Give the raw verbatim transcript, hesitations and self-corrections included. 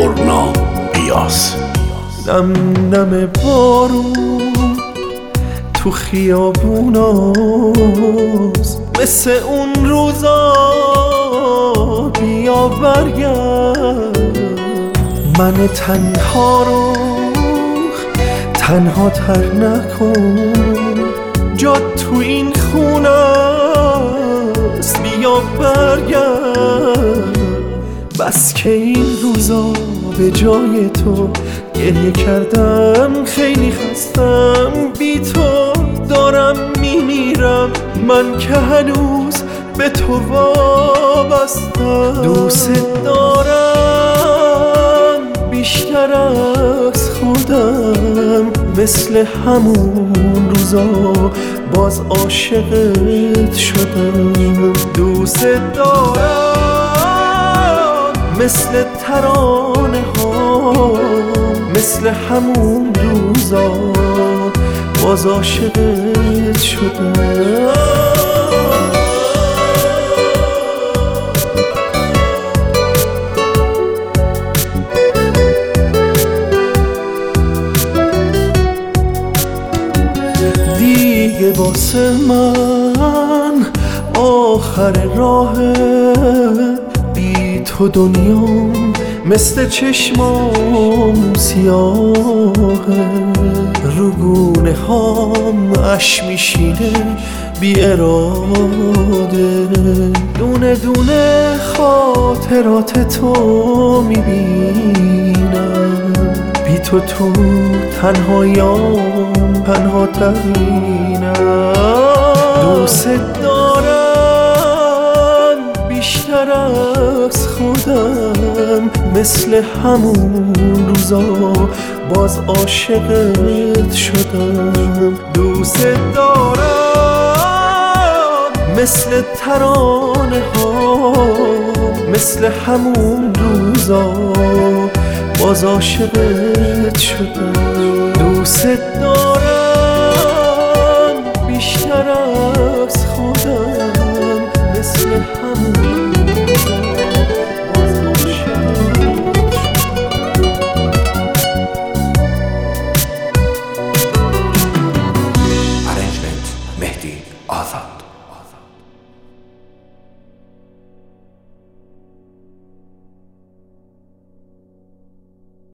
پرنا بیاس. نم نم بارون تو خیابوناست، مثل اون روزا بیا برگرد. من تنها رو تنها تر نکن، جا تو این خونه است، بیا برگرد. بس که این روزا به جای تو گریه کردم، خیلی خستم بی تو دارم میمیرم. من که هنوز به تو وابستم، دوست دارم بیشتر از خودم، مثل همون روزا باز عاشقت شدم. دوست دارم مثل ترانه ها، مثل همون روزا باز عاشقت شدم. دیگه واسه من آخر راهه، بی تو دنیام مثل چشمام سیاهه. رو گونه هام اش میشینه بی اراده، دونه دونه خاطرات تو میبینم. بی تو تو تنهایام پنها ترینم. دوست دارم بیشتر از خودم، مثل همون روزا باز عاشقت شدم. دوست دارم مثل ترانه ها، مثل همون روزا باز عاشقت شدم. دوست دارم بیشتر از خودم، مثل همون روزا باز عاشقت شدم. ارنجمنت مهدی آزاد.